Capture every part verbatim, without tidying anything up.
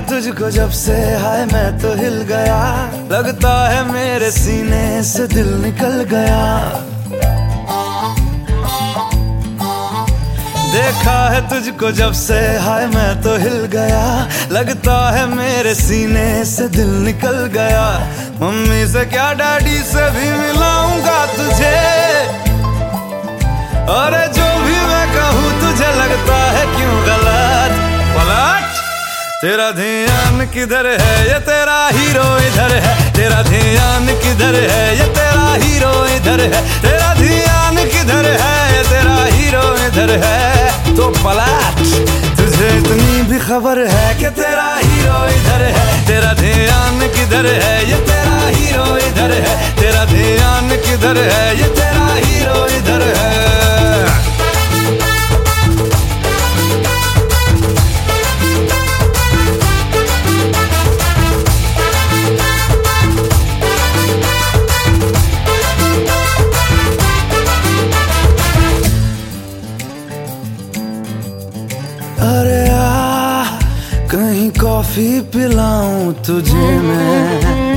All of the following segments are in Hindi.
तुझको जब से, हाय मैं तो हिल गया। लगता है मेरे सीने से दिल निकल गया। देखा है तुझको जब से, हाय मैं तो हिल गया। लगता है मेरे सीने से दिल निकल गया। मम्मी से क्या डैडी से भी मिलाऊंगा तुझे। अरे जो भी मैं कहूँ तुझे लगता है क्यों गलत। पलट, तेरा ध्यान किधर है, ये तेरा हीरो इधर है। तेरा ध्यान किधर है, ये तेरा हीरो इधर है। तेरा ध्यान किधर है, ये तेरा हीरो इधर है। तो पलट, तुझे इतनी भी खबर है कि तेरा हीरो इधर है। तेरा ध्यान किधर है, ये तेरा हीरो इधर है। तेरा ध्यान किधर है, ये तेरा हीरो इधर है। अरे आ, कहीं कॉफी पिलाऊं तुझे मैं।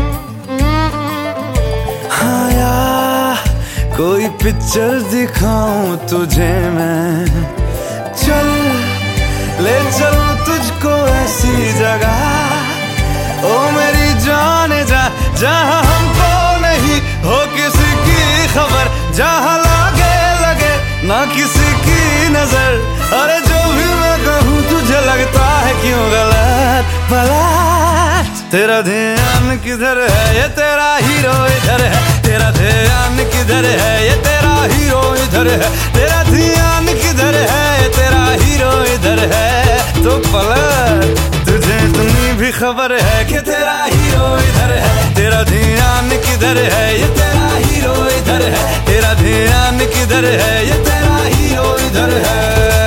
हाँ यार, कोई पिक्चर दिखाऊं तुझे मैं। चल ले चलूं तुझको ऐसी जगह, ओ मेरी जान जा, जहां हमको नहीं हो किसी की खबर। जहां लागे लगे ना किसी की नजर। अरे जो भी मैं कहूँ तुझे लगता है क्यों गलत। पलट, तेरा ध्यान किधर है, ये तेरा हीरो इधर है। तेरा ध्यान किधर है, ये तेरा हीरो इधर है। तेरा ध्यान किधर है, ये तेरा हीरो इधर है। तो पलट, तुझे इतनी भी खबर है कि तेरा हीरो इधर है। तेरा ध्यान किधर है, ये तेरा हीरो इधर है। तेरा ध्यान किधर है, ये तेरा हीरो इधर है।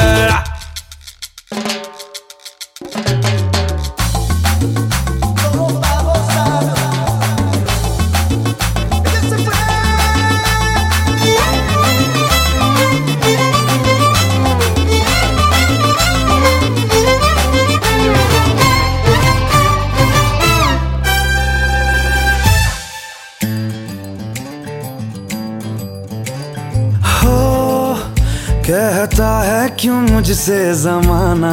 कहता है क्यों मुझसे जमाना।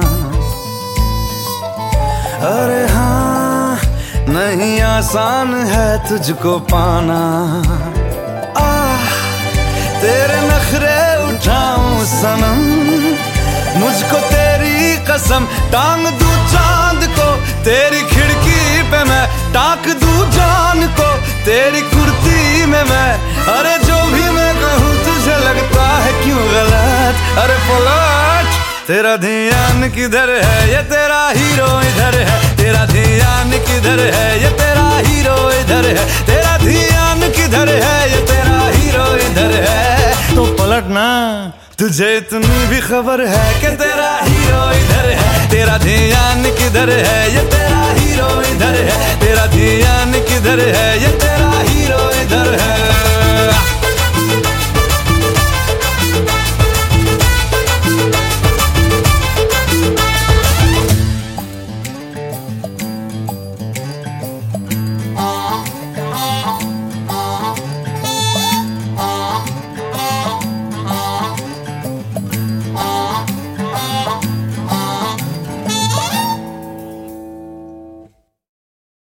अरे हाँ, नहीं आसान है तुझको पाना। आ, तेरे नखरे उठाऊं सनम, मुझको तेरी कसम। टांग दूं चांद को तेरी खिड़की पे मैं, टांग दूं जान को तेरी कुर्ती में मैं। अरे जो भी मैं कहूँ तुझे लगता है क्यों गलत। अरे पलट, तेरा ध्यान किधर है, ये तेरा हीरो इधर है। तेरा ध्यान किधर है, ये तेरा हीरो इधर है। तेरा ध्यान किधर है, ये तेरा हीरो इधर है। तो पलट ना, तुझे इतनी भी खबर है कि तेरा हीरो इधर है। तेरा ध्यान किधर है, ये तेरा हीरो इधर है। तेरा ध्यान किधर है, ये